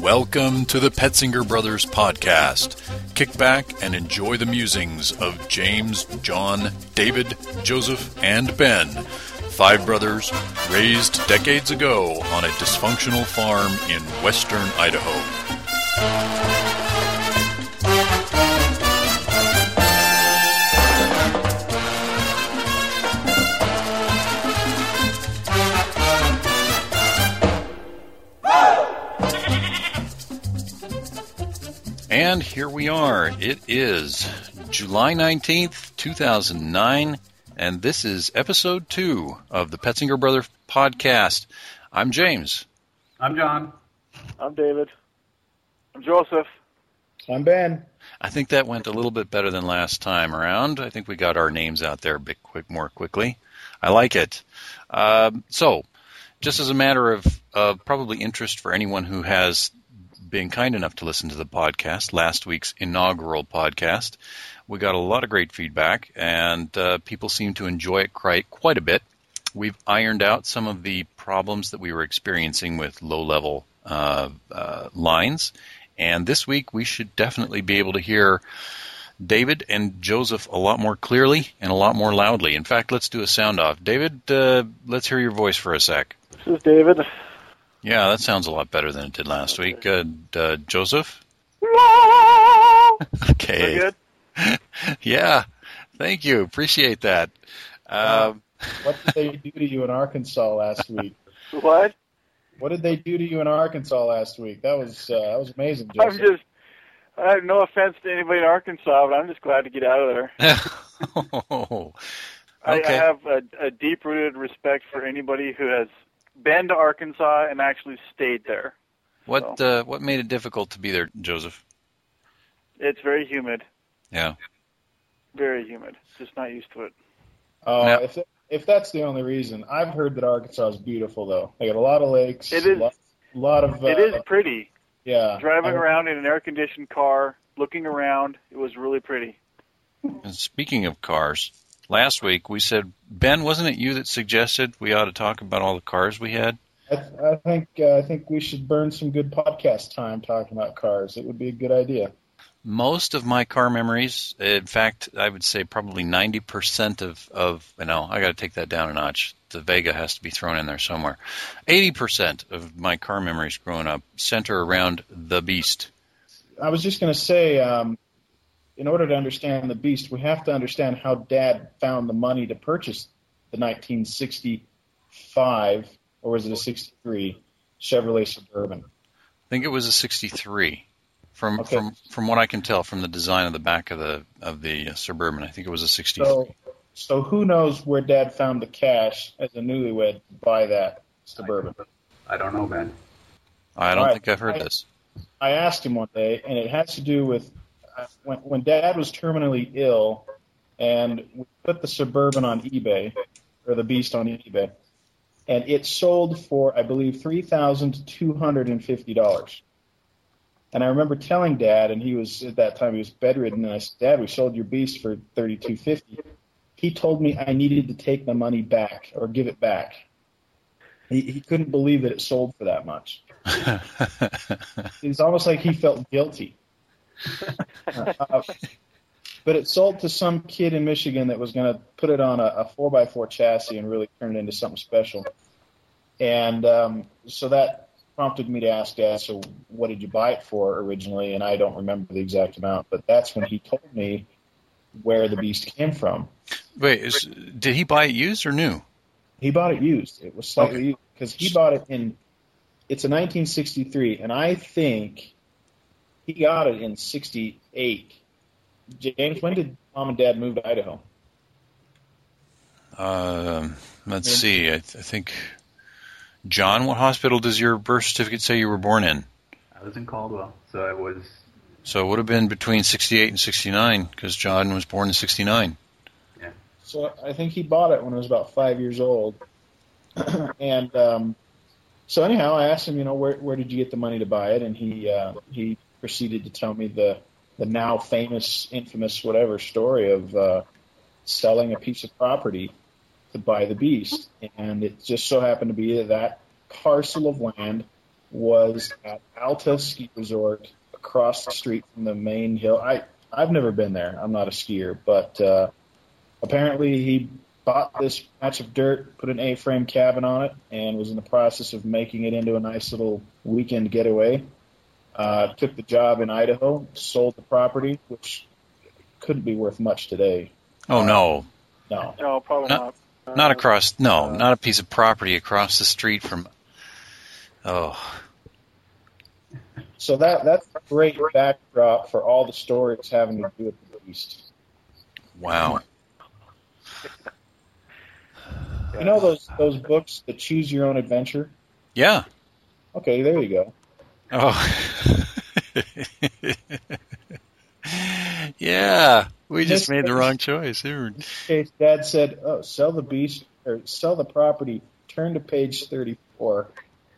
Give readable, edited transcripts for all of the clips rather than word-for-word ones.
Welcome to the Petzinger Brothers podcast. Kick back and enjoy the musings of James, John, David, Joseph, and Ben, five brothers raised decades ago on a dysfunctional farm in western Idaho. And here we are. It is July 19th, 2009, and this is episode 2 of the Petzinger Brothers podcast. I'm James. I'm John. I'm David. I'm Joseph. I'm Ben. I think that went a little bit better than last time around. I think we got our names out there a bit more quickly. I like it. So, just as a matter of probably interest for anyone who has been kind enough to listen to the podcast, last week's inaugural podcast, we got a lot of great feedback, and people seem to enjoy it quite a bit. We've ironed out some of the problems that we were experiencing with low-level lines, and this week we should definitely be able to hear David and Joseph a lot more clearly and a lot more loudly. In fact, let's do a sound-off. David, let's hear your voice for a sec. This is David. Yeah, that sounds a lot better than it did last week. Joseph? Okay. Good? Yeah, thank you. Appreciate that. What did they do to you in Arkansas last week? What? What did they do to you in Arkansas last week? That was amazing, Joseph. I have no offense to anybody in Arkansas, but I'm just glad to get out of there. Oh, I okay. have a deep-rooted respect for anybody who has been to Arkansas and actually stayed there. What made it difficult to be there, Joseph? It's very humid. Yeah. Very humid. Just not used to it. Oh, Now- if that's the only reason, I've heard that Arkansas is beautiful though. They got a lot of lakes. It is. A lot of. It is pretty. Yeah. Driving around in an air-conditioned car, looking around, it was really pretty. And speaking of cars, last week we said, Ben, wasn't it you that suggested we ought to talk about all the cars we had? I think we should burn some good podcast time talking about cars. It would be a good idea. Most of my car memories, in fact, I would say probably 90% of I got to take that down a notch. The Vega has to be thrown in there somewhere. 80% of my car memories growing up center around the Beast. I was just going to say, in order to understand the Beast, we have to understand how Dad found the money to purchase the 1965, or was it a 63, Chevrolet Suburban. I think it was a 63. From Okay. from what I can tell from the design of the back of the Suburban, I think it was a 63. So who knows where Dad found the cash as a newlywed to buy that Suburban? I don't know, Ben. I don't All right. think I've heard this. I asked him one day, and it has to do with when Dad was terminally ill, and we put the Suburban on eBay, or the Beast on eBay, and it sold for, I believe, $3,250. And I remember telling Dad, and at that time he was bedridden, and I said, Dad, we sold your Beast for $3,250. He told me I needed to take the money back or give it back. He couldn't believe that it sold for that much. It's almost like he felt guilty. But it sold to some kid in Michigan that was going to put it on a 4x4 chassis and really turn it into something special. And so that prompted me to ask Dad, so what did you buy it for originally? And I don't remember the exact amount, but that's when he told me where the Beast came from. Wait, did he buy it used or new? He bought it used. It was slightly used because he bought it it's a 1963, and I think he got it in 68. James, when did Mom and Dad move to Idaho? Let's see. I think, John, what hospital does your birth certificate say you were born in? I was in Caldwell, so it was. So it would have been between 68 and 69, because John was born in 69. Yeah. So I think he bought it when I was about 5 years old. And so anyhow, I asked him, where did you get the money to buy it? And he proceeded to tell me the now famous, infamous, whatever story of selling a piece of property to buy the Beast. And it just so happened to be that parcel of land was at Alta Ski Resort across the street from the main hill. I've never been there. I'm not a skier, but apparently he bought this patch of dirt, put an A-frame cabin on it, and was in the process of making it into a nice little weekend getaway. Took the job in Idaho, sold the property, which couldn't be worth much today. Oh, no. No. No, probably not. Not across, not a piece of property across the street from, So that's a great backdrop for all the stories having to do with the beast. Wow. You know those books, the Choose Your Own Adventure? Yeah. Okay, there you go. Oh. Yeah. We just made the wrong choice. In this case, Dad said, "Oh, sell the beast or sell the property. Turn to page 34."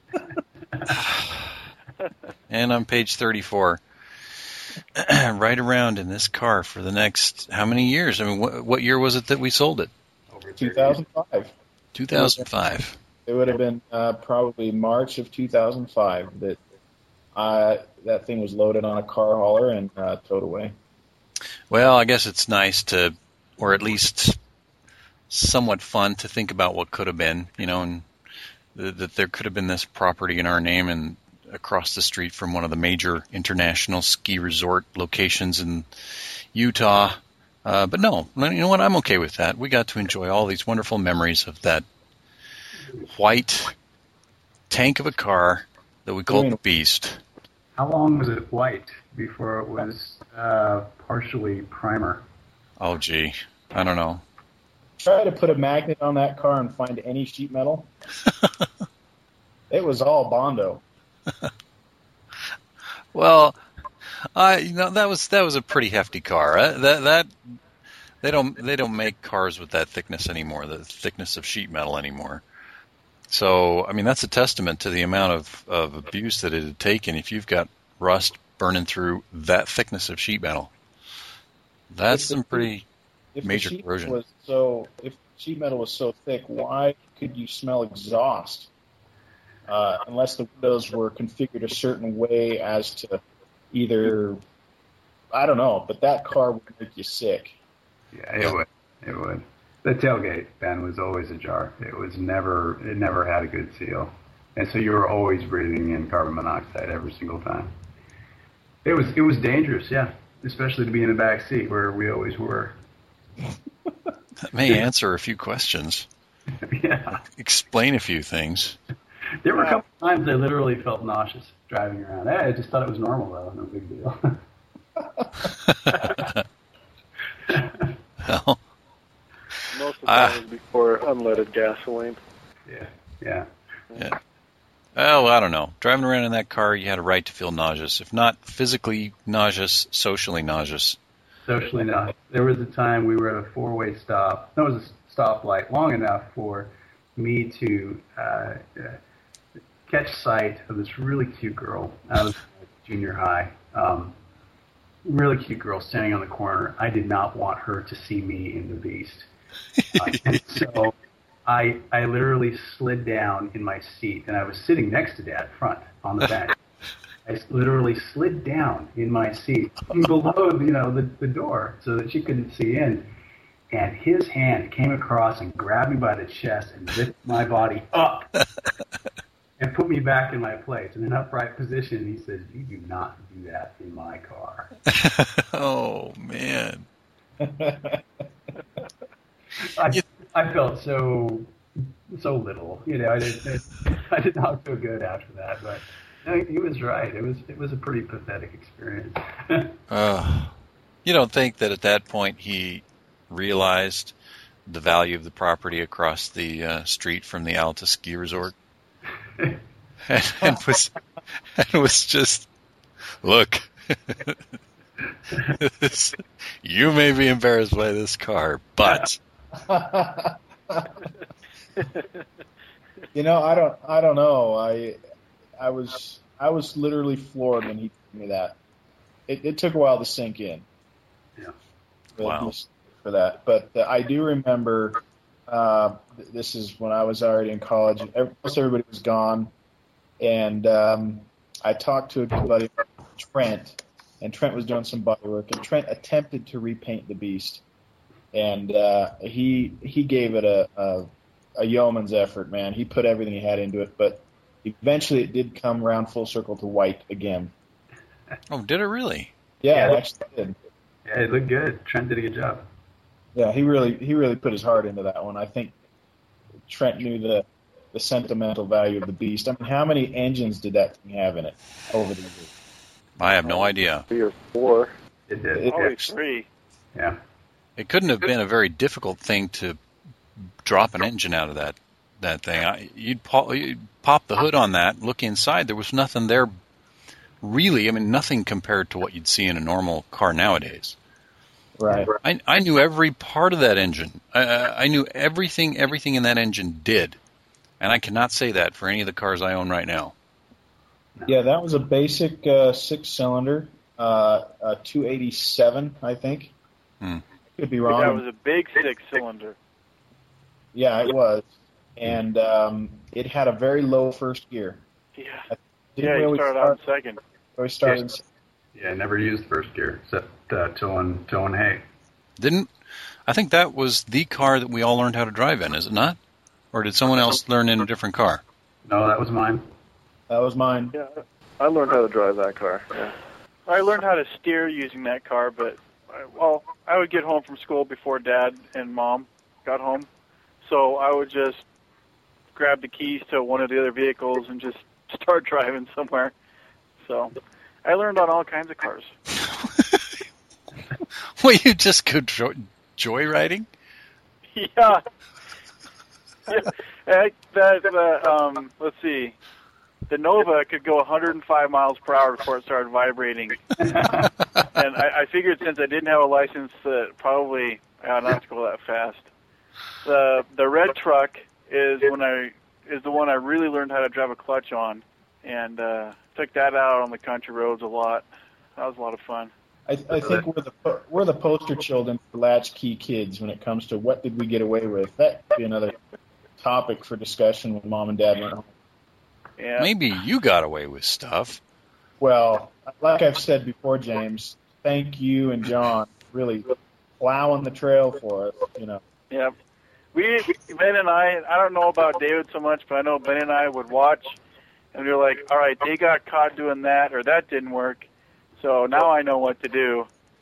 And on page 34, right around in this car for the next how many years? I mean, what year was it that we sold it? 2005. 2005. It would have been probably March of 2005 that that thing was loaded on a car hauler and towed away. Well, I guess it's nice to, or at least somewhat fun to think about what could have been, and that there could have been this property in our name and across the street from one of the major international ski resort locations in Utah. But no, you know what? I'm okay with that. We got to enjoy all these wonderful memories of that white tank of a car that we called the Beast. How long was it white before it was partially primer? Oh, gee. I don't know. Try to put a magnet on that car and find any sheet metal. It was all Bondo. Well, that was a pretty hefty car. That they don't make cars with that thickness anymore. The thickness of sheet metal anymore. So I mean that's a testament to the amount of abuse that it had taken. If you've got rust burning through that thickness of sheet metal, that's some pretty major corrosion. If sheet metal was so thick, why could you smell exhaust? Unless the windows were configured a certain way as to either, I don't know, but that car would make you sick. Yeah, it would. The tailgate, Ben, was always ajar. It never had a good seal. And so you were always breathing in carbon monoxide every single time. It was dangerous, yeah, especially to be in the back seat where we always were. That may answer a few questions. Yeah. Explain a few things. There were a couple times I literally felt nauseous driving around. I just thought it was normal, though. No big deal. Well, Most of that was before unleaded gasoline. Yeah. Well, I don't know. Driving around in that car, you had a right to feel nauseous. If not physically nauseous, socially nauseous. Socially not. There was a time we were at a four-way stop. That was a stoplight long enough for me to catch sight of this really cute girl out of junior high. Really cute girl standing on the corner. I did not want her to see me in the Beast. And so I literally slid down in my seat, and I was sitting next to Dad front on the bench. I literally slid down in my seat below, the door so that she couldn't see in. And his hand came across and grabbed me by the chest and lifted my body up and put me back in my place in an upright position. He said, "You do not do that in my car." Oh, man. I felt so little. I did not feel good after that, but he was right. It was a pretty pathetic experience. You don't think that at that point he realized the value of the property across the street from the Alta Ski Resort? and was just, look, you may be embarrassed by this car, but I don't know. I was literally floored when he told me that. It took a while to sink in. Yeah. Wow. For that, but I do remember. This is when I was already in college. Most everybody was gone. And I talked to a good buddy, Trent, and Trent was doing some body work, and Trent attempted to repaint the Beast, and he gave it a yeoman's effort, man. He put everything he had into it, but eventually it did come around full circle to white again. Oh, did it really? Yeah, it actually did. Yeah, it looked good. Trent did a good job. Yeah, he really put his heart into that one. I think Trent knew the sentimental value of the Beast. I mean, how many engines did that thing have in it over the years? I have no idea. 3 or 4. It did. Probably 3. Yeah. It couldn't have been a very difficult thing to drop an engine out of that thing. You'd pop the hood on that, look inside. There was nothing there really. I mean, nothing compared to what you'd see in a normal car nowadays. Right. I knew every part of that engine. I knew everything in that engine did. And I cannot say that for any of the cars I own right now. Yeah, that was a basic 6-cylinder, 287, I think. Could be wrong. That was a big 6-cylinder. Yeah, it was. And it had a very low first gear. Yeah. Didn't You really started out in second. We started. Yeah, never used first gear except towing hay. I think that was the car that we all learned how to drive in, is it not? Or did someone else learn in a different car? No, that was mine. That was mine. Yeah, I learned how to drive that car. Yeah. I learned how to steer using that car, but I would get home from school before Dad and Mom got home, so I would just grab the keys to one of the other vehicles and just start driving somewhere. So I learned on all kinds of cars. Well, you just go joyriding? Yeah. Let's see. The Nova could go 105 miles per hour before it started vibrating. And I figured since I didn't have a license that probably I would not have to go that fast. The red truck is the one I really learned how to drive a clutch on, and took that out on the country roads a lot. That was a lot of fun. I think we're the poster children for latchkey kids when it comes to what did we get away with. That could be another topic for discussion when Mom and Dad went home. Yeah. Maybe you got away with stuff. Well, like I've said before, James, thank you and John for really plowing the trail for us. Yeah. Ben and I don't know about David so much, but I know Ben and I would watch, and we were like, all right, they got caught doing that, or that didn't work, so now I know what to do.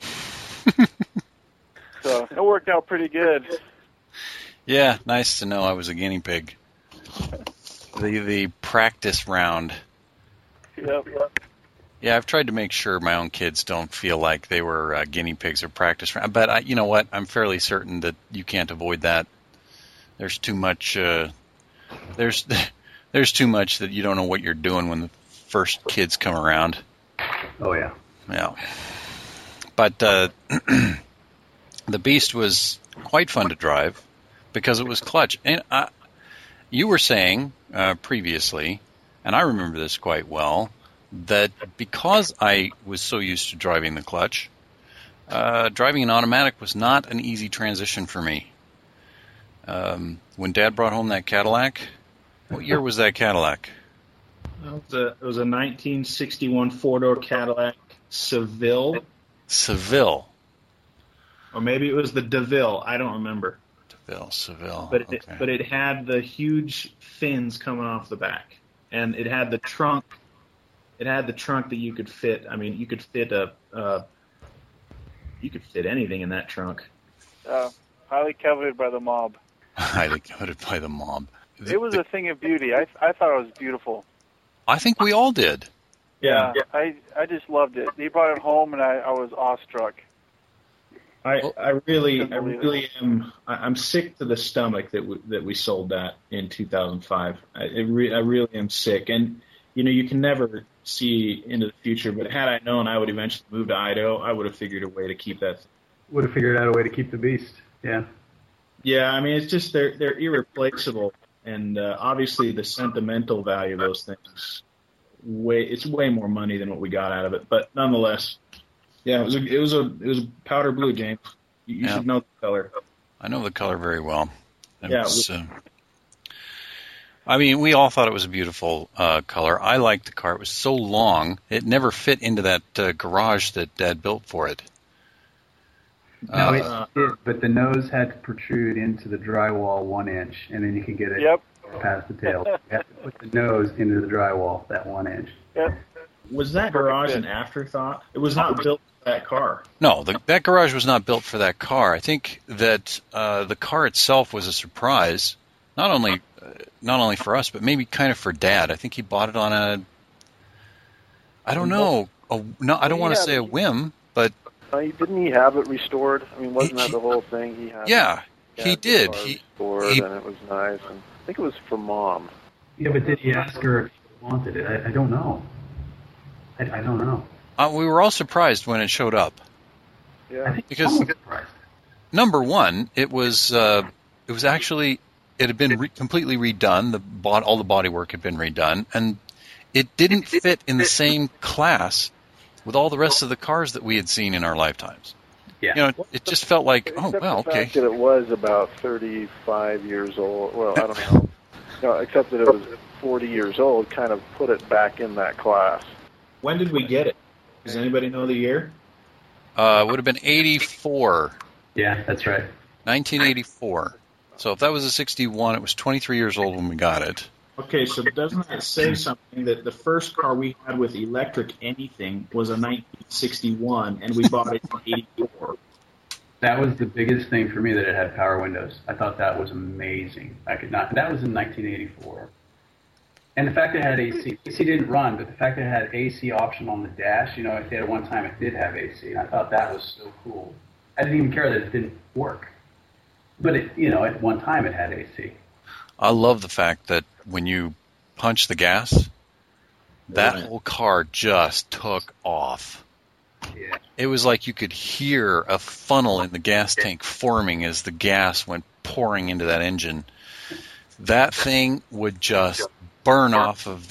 So it worked out pretty good. Yeah, nice to know I was a guinea pig. The practice round. Yep. Yeah, I've tried to make sure my own kids don't feel like they were guinea pigs or practice round. But you know what? I'm fairly certain that you can't avoid that. There's too much. There's too much that you don't know what you're doing when the first kids come around. Oh yeah. Yeah. But the Beast was quite fun to drive because it was clutch. And you were saying previously, and I remember this quite well, that because I was so used to driving the clutch, driving an automatic was not an easy transition for me. When Dad brought home that Cadillac, what year was that Cadillac? It was a 1961 four-door Cadillac Seville. Seville. Or maybe it was the DeVille. I don't remember. Seville. But okay. But it had the huge fins coming off the back, and it had the trunk. It had the trunk that you could fit. I mean, you could fit anything in that trunk. Highly coveted by the mob. Highly coveted by the mob. It was a thing of beauty. I thought it was beautiful. I think we all did. Yeah. I just loved it. He brought it home, and I was awestruck. I really am. I'm sick to the stomach that we sold that in 2005. I really am sick, and you can never see into the future. But had I known I would eventually move to Idaho, I would have figured a way to keep that. Would have figured out a way to keep the Beast. Yeah. Yeah, I mean, it's just they're irreplaceable, and obviously the sentimental value of those things it's way more money than what we got out of it. But nonetheless. Yeah, it was a powder blue, James. You should know the color. I know the color very well. I mean, we all thought it was a beautiful color. I liked the car. It was so long, it never fit into that garage that Dad built for it. No, it did, but the nose had to protrude into the drywall 1 inch, and then you could get it past the tail. You had to put the nose into the drywall, that 1 inch. Yep. Was that garage an afterthought? It was not built for that car. No, that garage was not built for that car. I think that the car itself was a surprise, not only for us, but maybe kind of for Dad. I think he bought it on I don't know, I don't want to say a whim, but didn't he have it restored? I mean, wasn't that the whole thing? He did. He restored, and it was nice. And I think it was for Mom. Yeah, but did he ask her if she wanted it? I don't know. I don't know. We were all surprised when it showed up. Yeah, I think because someone was surprised. Number one, it was actually, it had been completely redone. All the bodywork had been redone, and it didn't fit in the same class with all the rest of the cars that we had seen in our lifetimes. Yeah. It just felt like, oh, well, the okay. fact that it was about 35 years old. Well, I don't know. No, except that it was 40 years old, kind of put it back in that class. When did we get it? Does anybody know the year? It would have been 84. Yeah, that's right. 1984. So if that was a 61, it was 23 years old when we got it. Okay, so doesn't that say something that the first car we had with electric anything was a 1961, and we bought it in 84? That was the biggest thing for me, that it had power windows. I thought that was amazing. That was in 1984. And the fact that it had AC. AC didn't run, but the fact that it had AC option on the dash, at one time it did have AC, and I thought that was so cool. I didn't even care that it didn't work. But at one time it had AC. I love the fact that when you punch the gas, that whole car just took off. Yeah. It was like you could hear a funnel in the gas tank forming as the gas went pouring into that engine. That thing would just burn off of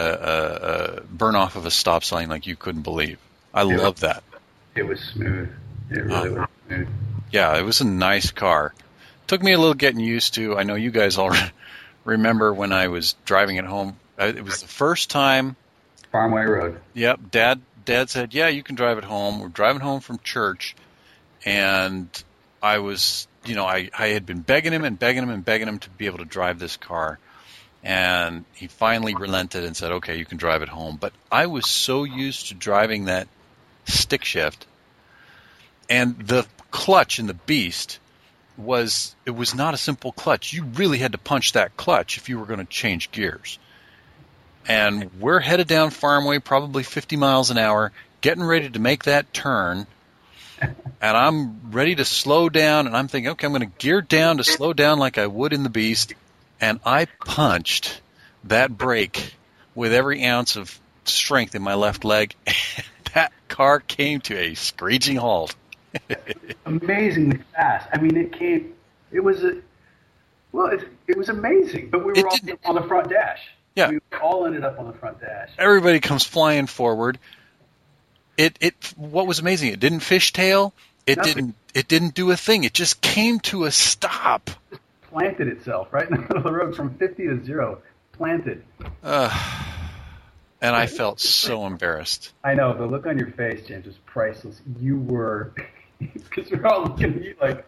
a stop sign like you couldn't believe. I love that. It was smooth. It really was smooth. Yeah, it was a nice car. Took me a little getting used to. I know you guys all remember when I was driving it home. It was the first time. Farmway Road. Yep. Dad said, "Yeah, you can drive it home." We're driving home from church, and I was, I had been begging him to be able to drive this car, and he finally relented and said, "Okay, you can drive it home." But I was so used to driving that stick shift, and the clutch in the Beast was not a simple clutch. You really had to punch that clutch if you were going to change gears. And we're headed down Farmway, probably 50 miles an hour, getting ready to make that turn. And I'm ready to slow down, and I'm thinking, okay, I'm going to gear down to slow down like I would in the Beast. And I punched that brake with every ounce of strength in my left leg. That car came to a screeching halt. Amazingly fast. I mean, it was amazing. But we were all on the front dash. Yeah. We all ended up on the front dash. Everybody comes flying forward. What was amazing, it didn't fishtail. It didn't do a thing. It just came to a stop. It planted itself right in the middle of the road from 50 to 0. Planted. And I felt so embarrassed. I know. The look on your face, James, was priceless. You were, because we're all looking at you like,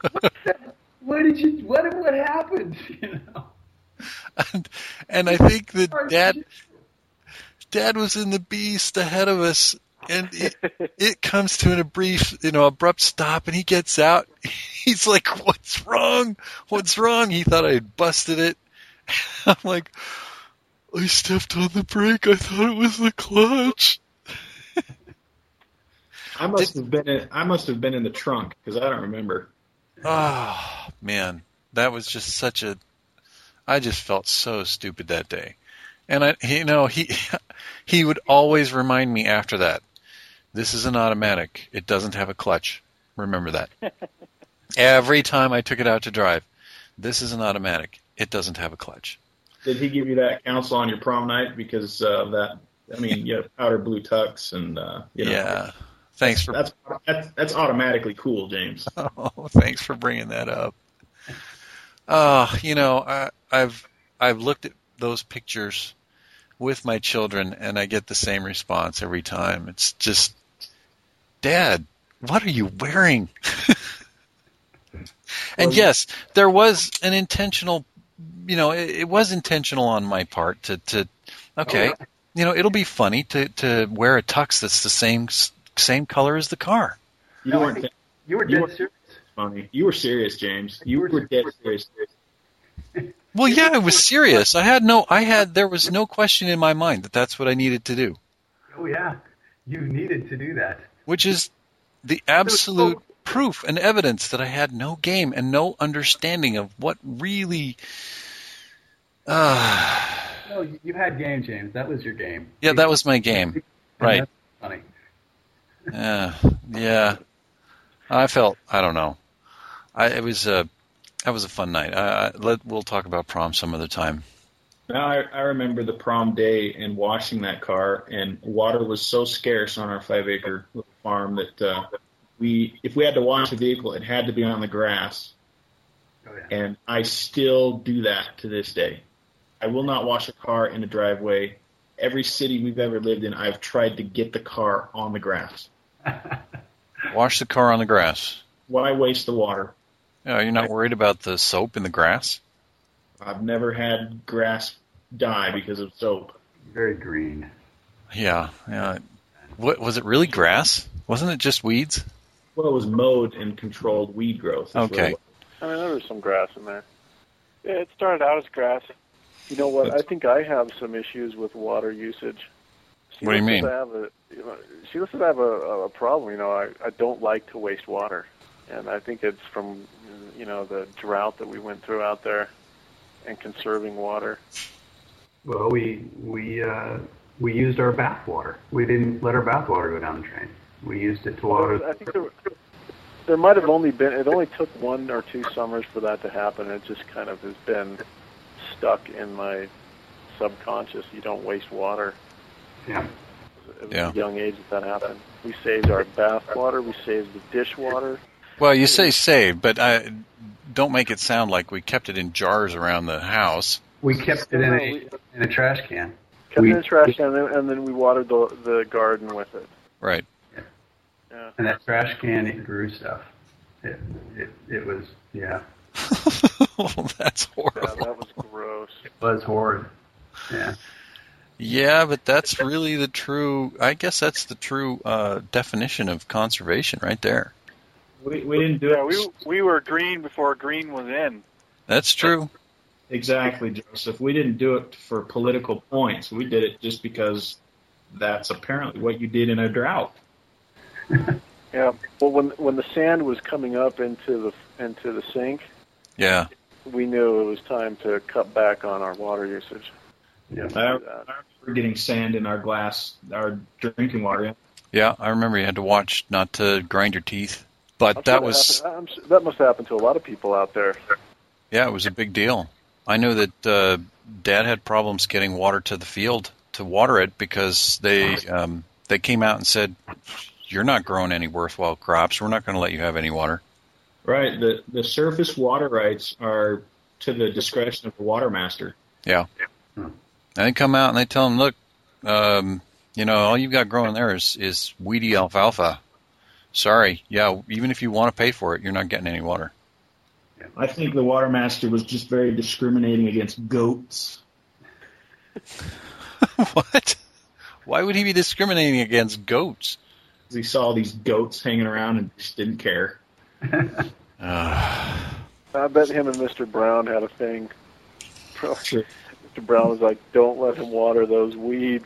what happened? And I think that Dad was in the Beast ahead of us, and it comes to an abrupt stop, and he gets out. He's like, "What's wrong? What's wrong?" He thought I had busted it. I'm like, "I stepped on the brake. I thought it was the clutch." I must have been in the trunk because I don't remember. Oh man, that was just I just felt so stupid that day. And he would always remind me after that, "This is an automatic. It doesn't have a clutch. Remember that." Every time I took it out to drive, "This is an automatic. It doesn't have a clutch." Did he give you that counsel on your prom night because of that? I mean, you have powder blue tux and Yeah. Thanks for that's automatically cool, James. Oh, thanks for bringing that up. I've I've looked at those pictures with my children, and I get the same response every time. It's just, Dad, what are you wearing? And yes, there was an intentional, it was intentional on my part to okay, it'll be funny to wear a tux that's the same color as the car. You weren't. You were dead serious. Funny. You were serious, James. You were dead serious. Well, yeah, I was serious. There was no question in my mind that that's what I needed to do. Oh yeah, you needed to do that. Which is the absolute proof and evidence that I had no game and no understanding of what really. No, you had game, James. That was your game. Yeah, that was my game. Right. That's funny. Yeah. I don't know. That was a fun night. We'll talk about prom some other time. Now, I remember the prom day and washing that car, and water was so scarce on our 5-acre farm that if we had to wash a vehicle, it had to be on the grass. Oh, yeah. And I still do that to this day. I will not wash a car in a driveway. Every city we've ever lived in, I've tried to get the car on the grass. Wash the car on the grass. Why waste the water? You're not worried about the soap in the grass? I've never had grass die because of soap. Very green. Yeah. What was it really grass? Wasn't it just weeds? Well, it was mowed and controlled weed growth. Okay. I mean, there was some grass in there. Yeah, it started out as grass. You know what? I think I have some issues with water usage. What do you mean? She looks to have a problem. I don't like to waste water, and I think it's from the drought that we went through out there and conserving water. Well, we used our bath water. We didn't let our bath water go down the drain. We used it to water. I think there might have only been. It only took 1 or 2 summers for that to happen. It just kind of has been stuck in my subconscious. You don't waste water. Yeah. At a young age that happened. We saved our bath water. We saved the dishwater. Well, you say saved, but don't make it sound like we kept it in jars around the house. We kept it in a trash can. Kept it in a trash can, and then we watered the garden with it. Right. Yeah. And that trash can, it grew stuff. It was, yeah. Oh, that's horrible. Yeah, that was gross. It was horrid. Yeah. Yeah, but that's really the true, I guess that's the true definition of conservation right there. We didn't do it. We were green before green was in. That's true. Exactly, Joseph. We didn't do it for political points. We did it just because that's apparently what you did in a drought. Yeah. Well, when the sand was coming up into the sink, yeah, we knew it was time to cut back on our water usage. Yeah, I remember getting sand in our glass, our drinking water. Yeah, I remember you had to watch not to grind your teeth. But that must happen to a lot of people out there. Yeah, it was a big deal. I know that Dad had problems getting water to the field to water it because they came out and said, "You're not growing any worthwhile crops. We're not going to let you have any water." Right. The surface water rights are to the discretion of the water master. Yeah. And they come out and they tell them, "Look, all you've got growing there is weedy alfalfa. Sorry, yeah, even if you want to pay for it, you're not getting any water." I think the water master was just very discriminating against goats. What? Why would he be discriminating against goats? He saw these goats hanging around and just didn't care. I bet him and Mr. Brown had a thing. Sure. Mr. Brown was like, "Don't let him water those weeds."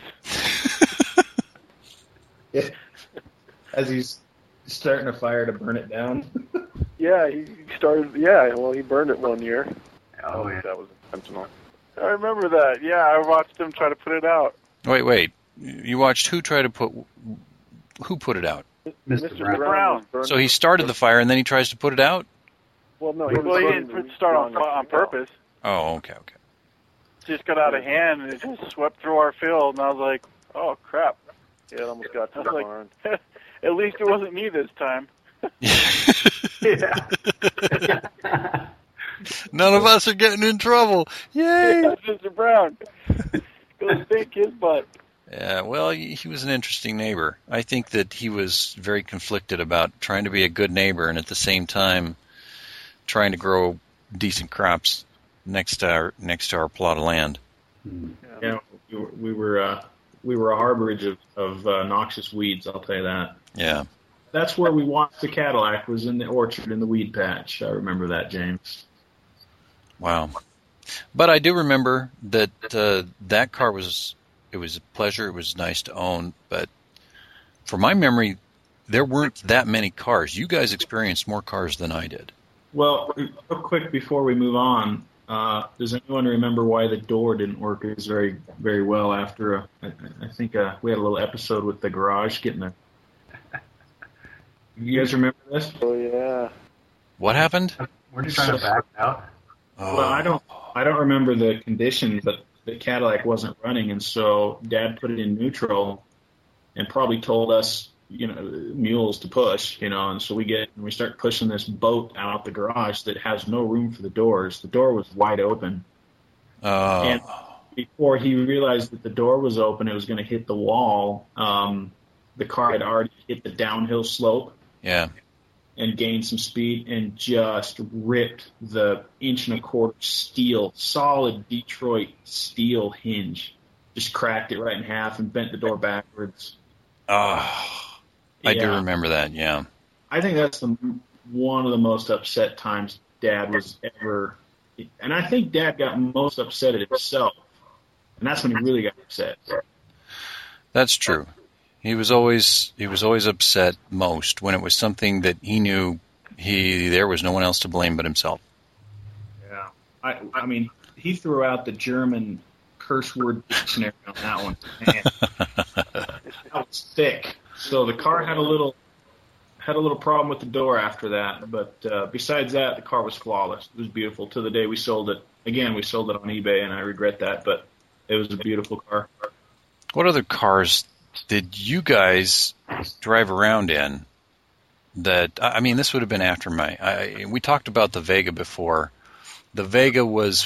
Yeah. As he's starting a fire to burn it down. Yeah, he started. Yeah, well, he burned it one year. Oh, yeah. That was intentional. I remember that. Yeah, I watched him try to put it out. Wait. You watched who put it out? Mr. Brown. So he started the fire and then he tries to put it out? Well, no, he didn't start on purpose. Oh, okay. It just got out of hand and it just swept through our field, and I was like, "Oh crap!" Yeah, it almost got to the barn. At least it wasn't me this time. Yeah. None of us are getting in trouble. Yay! Mr. Brown. Go stink his butt. Yeah, well, he was an interesting neighbor. I think that he was very conflicted about trying to be a good neighbor and at the same time trying to grow decent crops next to our plot of land. Yeah, we were a harborage of noxious weeds. I'll tell you that. Yeah. That's where we watched the Cadillac, was in the orchard in the weed patch. I remember that, James. Wow. But I do remember that that car was a pleasure. It was nice to own. But from my memory, there weren't that many cars. You guys experienced more cars than I did. Well, real quick before we move on, does anyone remember why the door didn't work as very, very well after, I think we had a little episode with the garage getting a... You guys remember this? Oh, yeah. What happened? We're just trying to back out. Oh. Well, I don't remember the conditions, but the Cadillac wasn't running, and so Dad put it in neutral and probably told us, mules to push, and so we start pushing this boat out the garage that has no room for the doors. The door was wide open. And before he realized that the door was open, it was going to hit the wall. The car had already hit the downhill slope. Yeah. And gained some speed and just ripped the 1.25 steel, solid Detroit steel hinge. Just cracked it right in half and bent the door backwards. I do remember that, yeah. I think that's one of the most upset times Dad was ever... And I think Dad got most upset at himself. And that's when he really got upset. That's true. He was always upset most when it was something that he knew there was no one else to blame but himself. Yeah. I mean, he threw out the German curse word dictionary on that one. Man, that was thick. So the car had a little problem with the door after that, but besides that, the car was flawless. It was beautiful. To the day we sold it. Again, we sold it on eBay, and I regret that, but it was a beautiful car. What other cars did you guys drive around in that, this would have been after we talked about the Vega before. The Vega was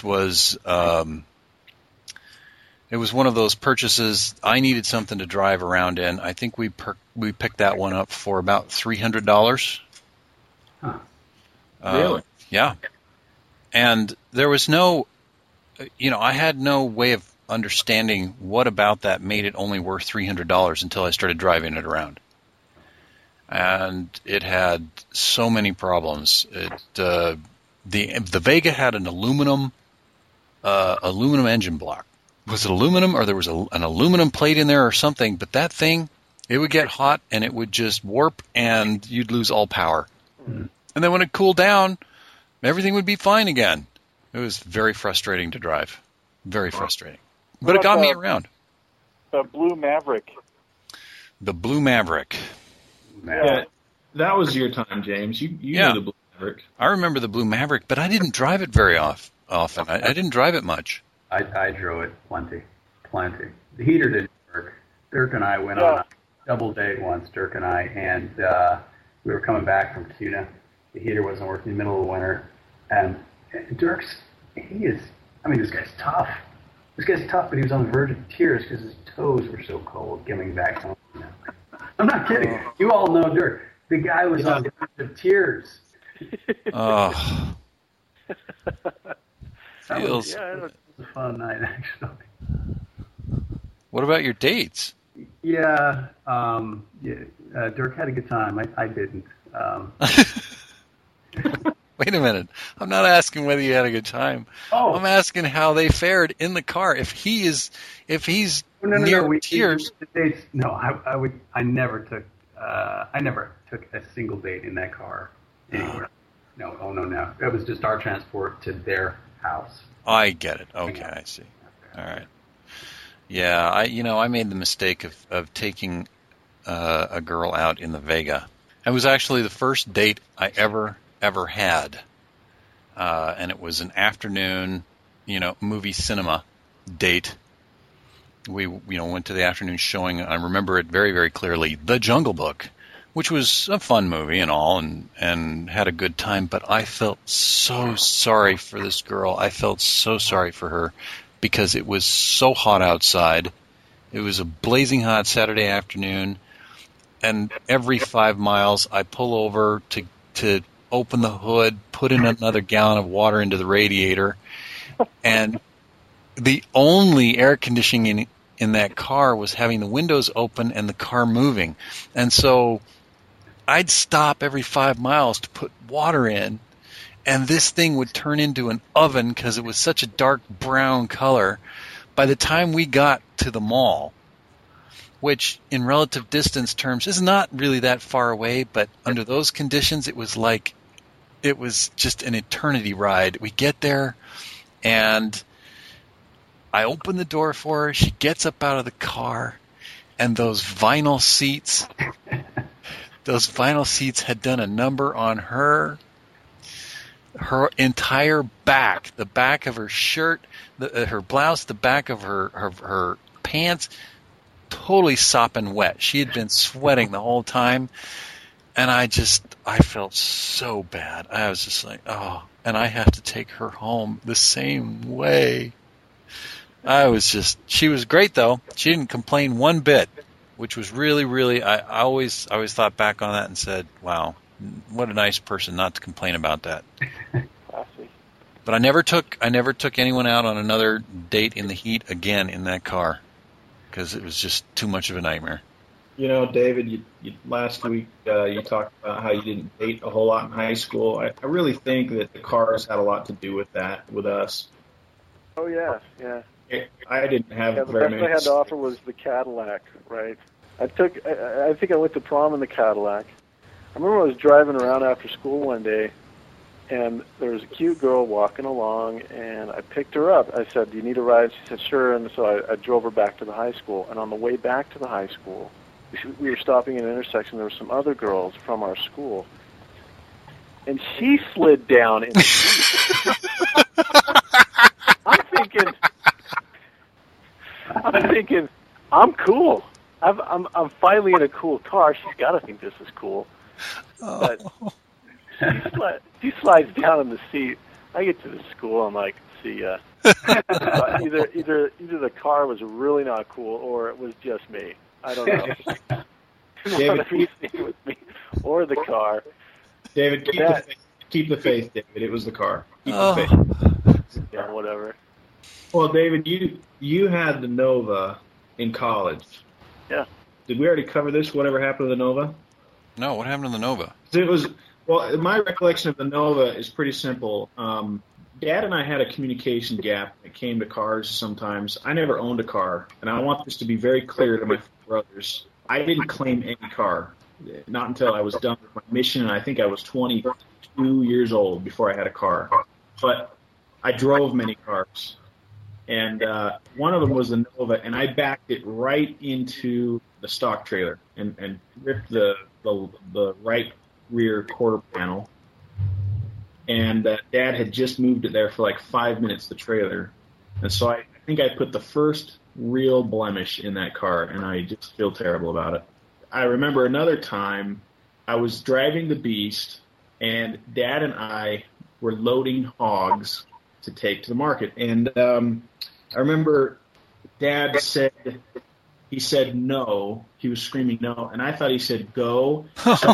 it was one of those purchases. I needed something to drive around in. I think we picked that one up for about $300. Huh. Really? Yeah. And there was no, I had no way of understanding what about that made it only worth $300 until I started driving it around. And it had so many problems. The Vega had an aluminum engine block. Was it aluminum, or there was an aluminum plate in there or something? But that thing, it would get hot and it would just warp and you'd lose all power. Mm-hmm. And then when it cooled down, everything would be fine again. It was very frustrating to drive. Very frustrating. But it got me around. The Blue Maverick. The Blue Maverick. Yeah, that was your time, James. You knew the Blue Maverick. I remember the Blue Maverick, but I didn't drive it very often. I didn't drive it much. I drove it plenty. The heater didn't work. Dirk and I went on a double date once, and we were coming back from Kuna. The heater wasn't working in the middle of the winter. And Dirk's, this guy's tough. This guy's tough, but he was on the verge of tears because his toes were so cold coming back home. I'm not kidding. You all know Dirk. The guy was on the verge of tears. Oh. It was a fun night, actually. What about your dates? Yeah, Dirk had a good time. I didn't. Wait a minute. I'm not asking whether you had a good time. Oh. I'm asking how they fared in the car. If he's near tears. I never took a single date in that car anywhere. No. It was just our transport to their house. I get it. Okay, I see. All right. Yeah, I made the mistake of taking a girl out in the Vega. It was actually the first date I ever had, and it was an afternoon, movie cinema date. We went to the afternoon showing. I remember it very, very clearly. The Jungle Book, which was a fun movie and all, and had a good time. But I felt so sorry for this girl. I felt so sorry for her because it was so hot outside. It was a blazing hot Saturday afternoon, and every 5 miles I pull over to open the hood, put in another gallon of water into the radiator, and the only air conditioning in that car was having the windows open and the car moving. And so I'd stop every 5 miles to put water in, and this thing would turn into an oven because it was such a dark brown color. By the time we got to the mall, which in relative distance terms is not really that far away, but under those conditions, it was just an eternity ride. We get there, and I open the door for her. She gets up out of the car, and those vinyl seats had done a number on her entire back, the back of her shirt, her blouse, the back of her pants, totally sopping wet. She had been sweating the whole time, and I felt so bad. I was just like, oh, and I have to take her home the same way. She was great though. She didn't complain one bit, which was really, really, I always thought back on that and said, wow, what a nice person not to complain about that. Classy. But I never took anyone out on another date in the heat again in that car because it was just too much of a nightmare. You know, David, you last week you talked about how you didn't date a whole lot in high school. I really think that the cars had a lot to do with that, with us. Oh, yeah. I didn't have The very best many. I had to offer was the Cadillac, right? I think I went to prom in the Cadillac. I remember I was driving around after school one day, and there was a cute girl walking along, and I picked her up. I said, "Do you need a ride?" She said, "Sure." And so I drove her back to the high school. And on the way back to the high school, we were stopping at an intersection. There were some other girls from our school, and she slid down in the seat. I'm thinking, I'm cool. I'm finally in a cool car. She's got to think this is cool. But she slides down in the seat. I get to the school. I'm like, see ya. Either the car was really not cool, or it was just me. I don't know. One of these things was me or the car. David, keep the faith, David. It was the car. Keep the faith. Yeah, whatever. Well, David, you had the Nova in college. Yeah. Did we already cover this? Whatever happened to the Nova? No, what happened to the Nova? My recollection of the Nova is pretty simple. Dad and I had a communication gap when it came to cars sometimes. I never owned a car, and I want this to be very clear to my brothers. I didn't claim any car, not until I was done with my mission, and I think I was 22 years old before I had a car. But I drove many cars, and one of them was the Nova, and I backed it right into the stock trailer and ripped the right rear quarter panel. And Dad had just moved it there for like 5 minutes, the trailer. And so I think I put the first real blemish in that car, and I just feel terrible about it. I remember another time I was driving the Beast, and Dad and I were loading hogs to take to the market. And I remember Dad said no. He was screaming no, and I thought he said go. So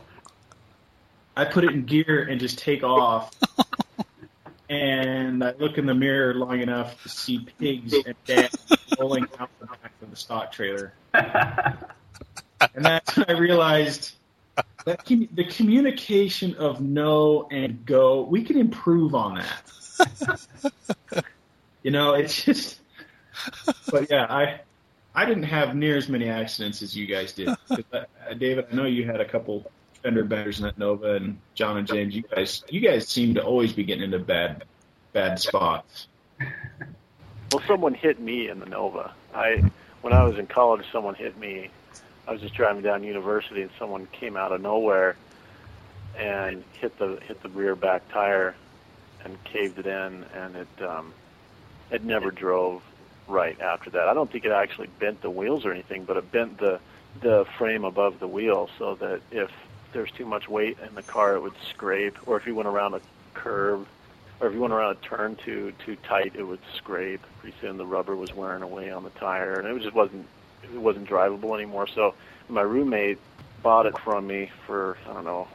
I put it in gear and just take off. And I look in the mirror long enough to see pigs and Dad rolling out the back of the stock trailer. And that's when I realized that the communication of no and go, we can improve on that. It's just, but yeah, I didn't have near as many accidents as you guys did. David, I know you had a couple fender benders in that Nova, and John and James, you guys seem to always be getting into bad spots. Well, someone hit me in the Nova. When I was in college, someone hit me. I was just driving down University, and someone came out of nowhere and hit the rear back tire and caved it in, and it never drove right after that. I don't think it actually bent the wheels or anything, but it bent the the frame above the wheel so that if there's too much weight in the car, it would scrape, or if you went around a curve, or if you went around a turn too tight, it would scrape. Pretty soon the rubber was wearing away on the tire, and it wasn't drivable anymore. So my roommate bought it from me for, I don't know,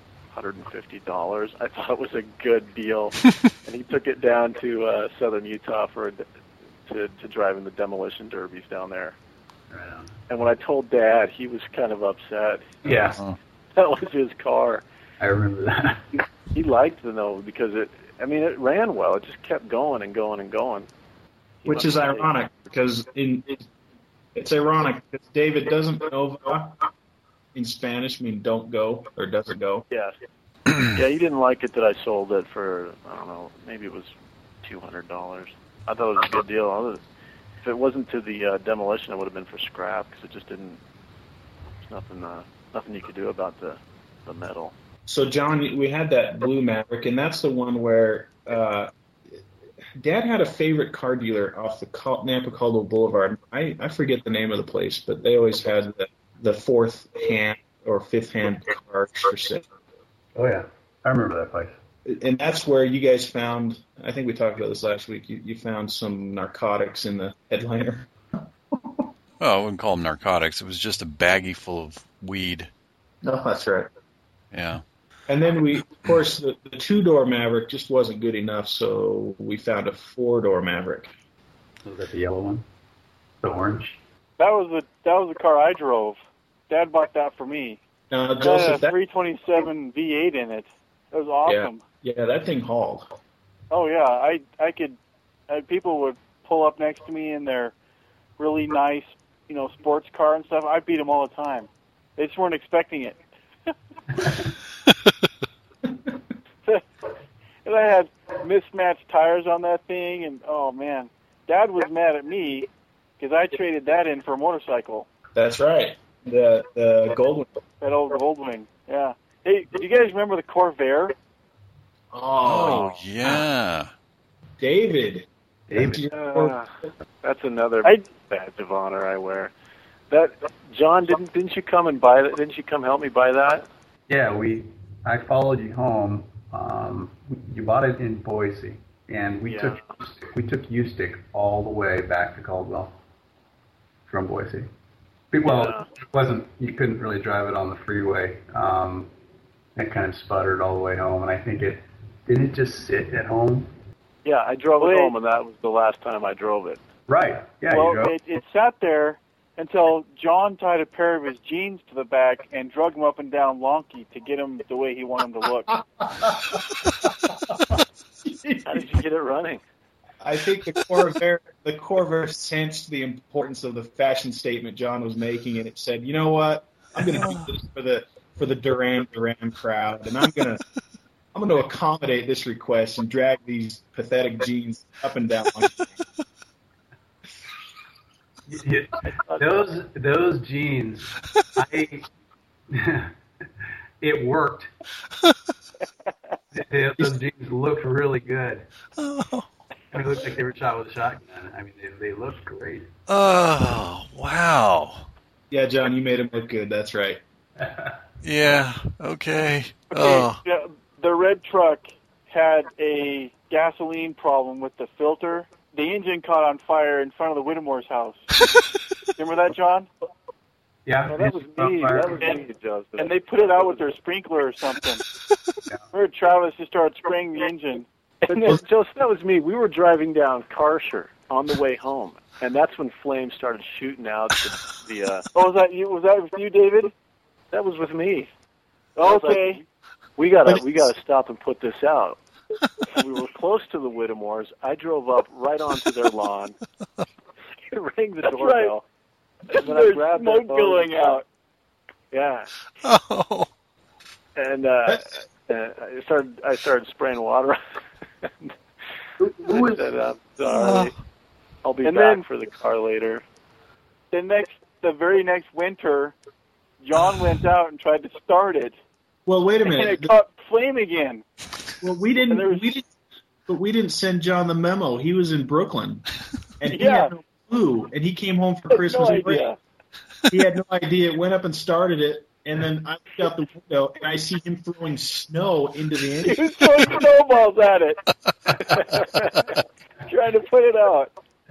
$150. I thought it was a good deal, and he took it down to southern Utah to drive in the demolition derbies down there. Right on. And when I told Dad, he was kind of upset. Yeah, That was his car. I remember that. He liked the Nova because it ran well. It just kept going and going and going. Which is ironic because it's ironic because David doesn't Nova in Spanish mean don't go or doesn't go. Yes. Yeah, he didn't like it that I sold it for, I don't know, maybe it was $200. I thought it was a good deal. If it wasn't to the demolition, it would have been for scrap because it just didn't. There's nothing you could do about the metal. So, John, we had that blue Maverick, and that's the one where Dad had a favorite car dealer off the Nampa Caldwell Boulevard. I forget the name of the place, but they always had the fourth hand or fifth hand cars for sale. Oh, yeah. I remember that place. And that's where you guys found, I think we talked about this last week, you found some narcotics in the headliner. Well, I wouldn't call them narcotics. It was just a baggie full of weed. No, that's right. Yeah. And then of course, the two-door Maverick just wasn't good enough, so we found a four-door Maverick. Was that the yellow one? The orange? That was the car I drove. Dad bought that for me. Joseph, it had a 327 V8 in it. It was awesome. Yeah, that thing hauled. Oh yeah, I could. People would pull up next to me in their really nice, sports car and stuff. I beat them all the time. They just weren't expecting it. And I had mismatched tires on that thing, and oh man, Dad was mad at me because I traded that in for a motorcycle. That's right, the Goldwing. That old Goldwing, yeah. Hey, do you guys remember the Corvair? Oh yeah, David. That's another badge of honor I wear. That John, didn't you come and buy that? Didn't you come help me buy that? Yeah, I followed you home. You bought it in Boise, and we took U-Stick all the way back to Caldwell from Boise. Well, it wasn't. You couldn't really drive it on the freeway. It kind of sputtered all the way home, and I think didn't it just sit at home? Yeah, I drove it home, and that was the last time I drove it. Right. Yeah. Well, you drove. It sat there until John tied a pair of his jeans to the back and drug him up and down Lonky to get him the way he wanted him to look. How did you get it running? I think the Corvair sensed the importance of the fashion statement John was making, and it said, "You know what? I'm going to do this for the Duran crowd, and I'm going to accommodate this request and drag these pathetic jeans up and down." Those jeans, it worked. Those jeans looked really good. It looked like they were shot with a shotgun. I mean, they looked great. Oh, wow. Yeah, John, you made them look good. That's right. Yeah, okay. Yeah, the red truck had a gasoline problem with the filter. The engine caught on fire in front of the Whittemore's house. Remember that, John? Yeah. No, that was me. That was me, Joseph. And they put it out with their sprinkler or something. Remember Travis just started spraying the engine. And then, Joseph, that was me. We were driving down Karcher on the way home, and that's when flames started shooting out. Oh, was that you? Was that with you, David? That was with me. Okay. Like, we gotta stop and put this out. We were close to the Whittemores. I drove up right onto their lawn, rang the doorbell, and then I grabbed smoke billowing out. Yeah. Oh. And I started spraying water. I said, "I'm sorry. I'll be back for the car later." The very next winter, John went out and tried to start it. Well, wait a minute. And it caught flame again. Well, we didn't send John the memo. He was in Brooklyn, and he had no clue. And he came home for Christmas break. He had no idea. Went up and started it, and then I looked out the window and I see him throwing snow into the engine. He was throwing snowballs at it, trying to put it out.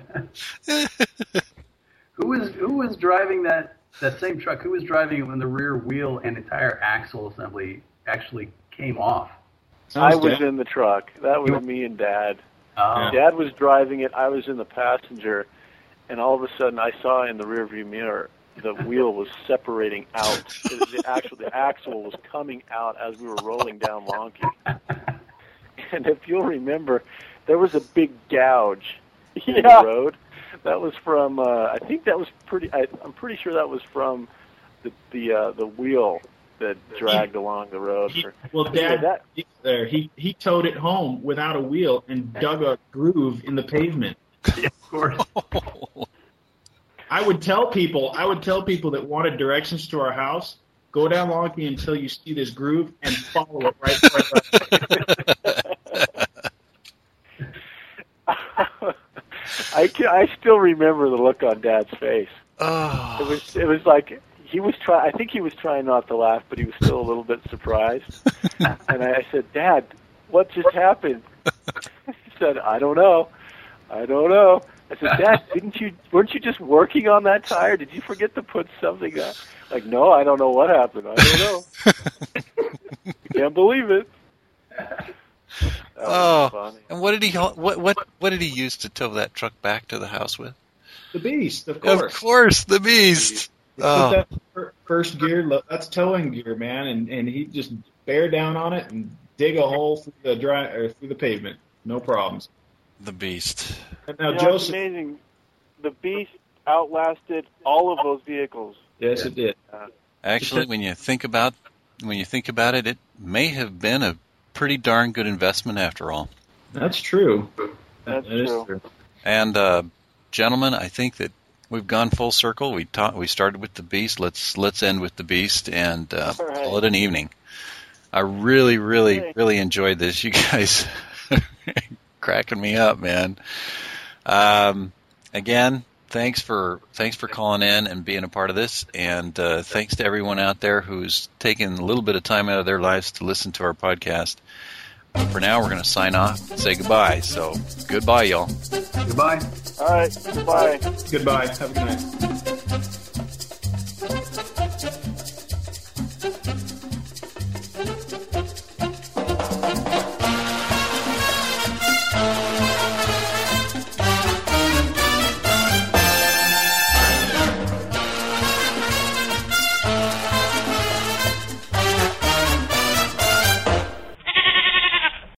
Who was driving that same truck? Who was driving it when the rear wheel and entire axle assembly actually came off? I was in the truck. That was me and Dad. Dad was driving it. I was in the passenger, and all of a sudden I saw in the rearview mirror the wheel was separating out. The axle was coming out as we were rolling down Lonky. And if you'll remember, there was a big gouge in the road. That was from. I think that was pretty. I'm pretty sure that was from the wheel that dragged along the road. Dad, he towed it home without a wheel and dug a groove in the pavement. Yeah, of course. I would tell people that wanted directions to our house, go down Lonky until you see this groove and follow it right. I still remember the look on Dad's face. Oh. It was like he was trying. I think he was trying not to laugh, but he was still a little bit surprised. And I said, "Dad, what just happened?" He said, "I don't know. I said, "Dad, weren't you just working on that tire? Did you forget to put something on?" Like, "No, I don't know what happened. I don't know." I can't believe it. Funny. And what did he use to tow that truck back to the house with? The Beast, of course. Of course, the Beast. That first gear, that's towing gear, man, and he just bear down on it and dig a hole through the pavement, no problems. The Beast. And now, Joseph, it's amazing. The Beast outlasted all of those vehicles. Yes, it did. Actually, when you think about it, it may have been a pretty darn good investment after all. That's true. That's true. And gentlemen, I think that we've gone full circle. We started with the Beast. Let's end with the Beast and call it an evening. I really, really, really enjoyed this. You guys cracking me up, man. Again, thanks for calling in and being a part of this, and thanks to everyone out there who's taken a little bit of time out of their lives to listen to our podcast. For now, we're going to sign off and say goodbye. So, goodbye, y'all. Goodbye. All right. Goodbye. Goodbye. Have a good night.